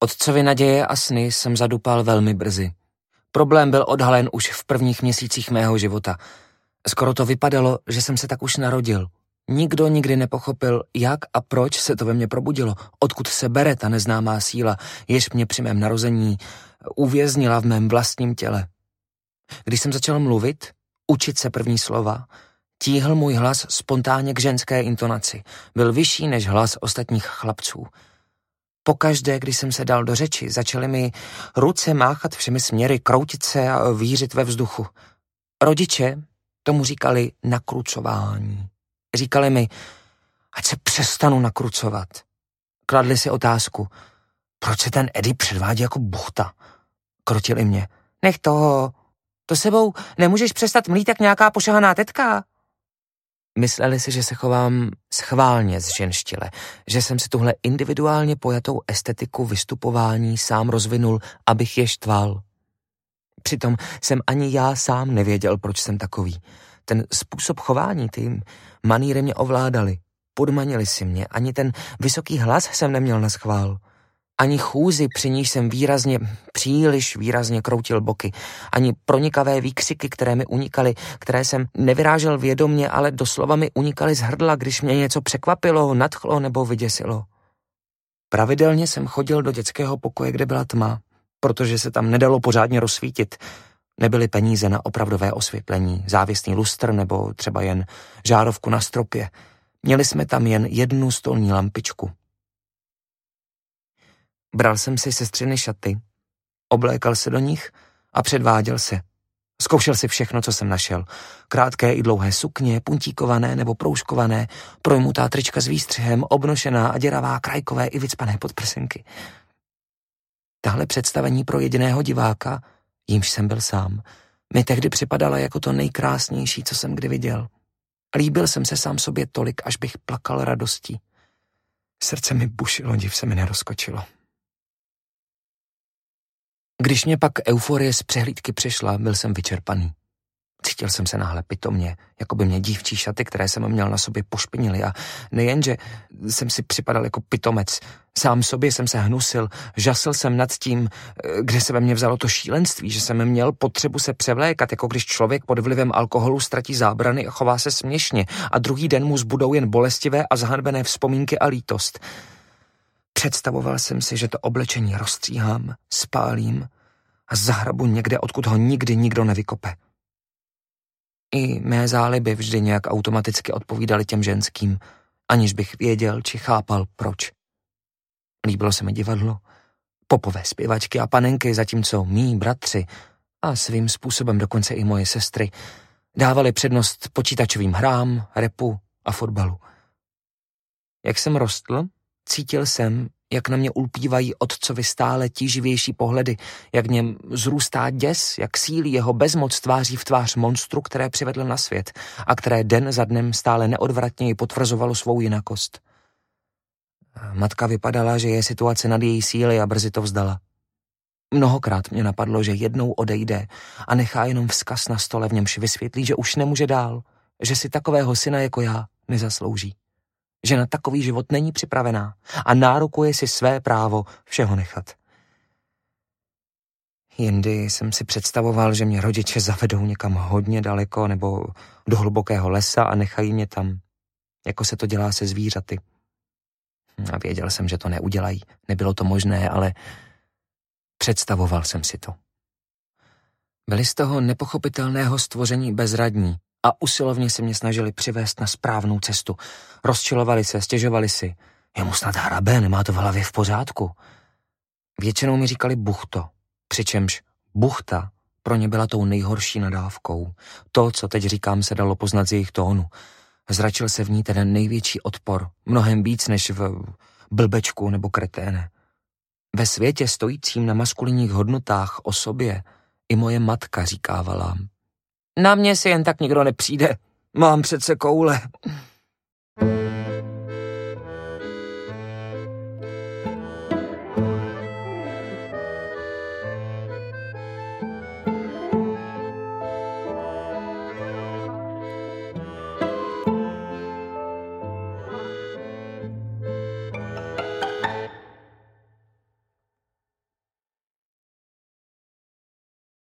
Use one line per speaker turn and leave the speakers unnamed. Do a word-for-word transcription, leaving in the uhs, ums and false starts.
Otcovi naděje a sny jsem zadupal velmi brzy. Problém byl odhalen už v prvních měsících mého života. Skoro to vypadalo, že jsem se tak už narodil. Nikdo nikdy nepochopil, jak a proč se to ve mně probudilo, odkud se bere ta neznámá síla, jež mě při mém narození uvěznila v mém vlastním těle. Když jsem začal mluvit, učit se první slova, tíhl můj hlas spontánně k ženské intonaci. Byl vyšší než hlas ostatních chlapců. Pokaždé, když jsem se dal do řeči, začaly mi ruce máchat všemi směry, kroutit se a vířit ve vzduchu. Rodiče tomu říkali nakrucování. Říkali mi, ať se přestanu nakrucovat. Kladli si otázku, proč se ten Eddie předvádí jako buchta. Krotili mě. Nech toho, to sebou nemůžeš přestat mlít jak nějaká pošahaná tetka. Mysleli si, že se chovám schválně zženštile, že jsem si tuhle individuálně pojatou estetiku vystupování sám rozvinul, abych je štval. Přitom jsem ani já sám nevěděl, proč jsem takový. Ten způsob chování, ty maníry mě ovládali, podmanili si mě, ani ten vysoký hlas jsem neměl na schvál. Ani chůzi, při níž jsem výrazně, příliš výrazně kroutil boky, ani pronikavé výkřiky, které mi unikaly, které jsem nevyrážel vědomně, ale doslova mi unikaly z hrdla, když mě něco překvapilo, nadchlo nebo vyděsilo. Pravidelně jsem chodil do dětského pokoje, kde byla tma, protože se tam nedalo pořádně rozsvítit. Nebyly peníze na opravdové osvětlení, závěsný lustr nebo třeba jen žárovku na stropě. Měli jsme tam jen jednu stolní lampičku. Bral jsem si sestřiny šaty, oblékal se do nich a předváděl se. Zkoušel si všechno, co jsem našel. Krátké i dlouhé sukně, puntíkované nebo proužkované, projmutá trička s výstřihem, obnošená a děravá, krajkové i vycpané podprsenky. Tahle představení pro jediného diváka, jímž jsem byl sám, mi tehdy připadala jako to nejkrásnější, co jsem kdy viděl. Líbil jsem se sám sobě tolik, až bych plakal radostí. Srdce mi bušilo, div se mi nerozkočilo. Když mě pak euforie z přehlídky přišla, byl jsem vyčerpaný. Cítil jsem se náhle pitomně, jako by mě dívčí šaty, které jsem měl na sobě, pošpinily a nejenže jsem si připadal jako pitomec. Sám sobě jsem se hnusil, žasl jsem nad tím, kde se ve mně vzalo to šílenství, že jsem měl potřebu se převlékat, jako když člověk pod vlivem alkoholu ztratí zábrany a chová se směšně a druhý den mu zbudou jen bolestivé a zahanbené vzpomínky a lítost. Představoval jsem si, že to oblečení rozstříhám, spálím a zahrabu někde, odkud ho nikdy nikdo nevykope. I mé záliby vždy nějak automaticky odpovídaly těm ženským, aniž bych věděl či chápal proč. Líbilo se mi divadlo, popové zpěvačky a panenky, zatímco mí bratři a svým způsobem dokonce i moje sestry dávali přednost počítačovým hrám, rapu a fotbalu. Jak jsem rostl, cítil jsem, jak na mě ulpívají otcovi stále tíživější pohledy, jak něm zrůstá děs, jak sílí jeho bezmoc tváří v tvář monstru, které přivedl na svět a které den za dnem stále neodvratněji potvrzovalo svou jinakost. Matka vypadala, že je situace nad její síly a brzy to vzdala. Mnohokrát mě napadlo, že jednou odejde a nechá jenom vzkaz na stole, v němž vysvětlí, že už nemůže dál, že si takového syna jako já nezaslouží. Že na takový život není připravená a nárokuje si své právo všeho nechat. Jindy jsem si představoval, že mě rodiče zavedou někam hodně daleko nebo do hlubokého lesa a nechají mě tam, jako se to dělá se zvířaty. A věděl jsem, že to neudělají. Nebylo to možné, ale představoval jsem si to. Byli z toho nepochopitelného stvoření bezradní a usilovně se mě snažili přivést na správnou cestu. Rozčilovali se, stěžovali si. Je mu snad hrabe, nemá to v hlavě v pořádku. Většinou mi říkali buchto, přičemž buchta pro ně byla tou nejhorší nadávkou. To, co teď říkám, se dalo poznat z jejich tónu. Zračil se v ní ten největší odpor, mnohem víc než v blbečku nebo kreténe. Ve světě stojícím na maskulinních hodnotách o sobě i moje matka říkávala: na mě si jen tak nikdo nepřijde, mám přece koule.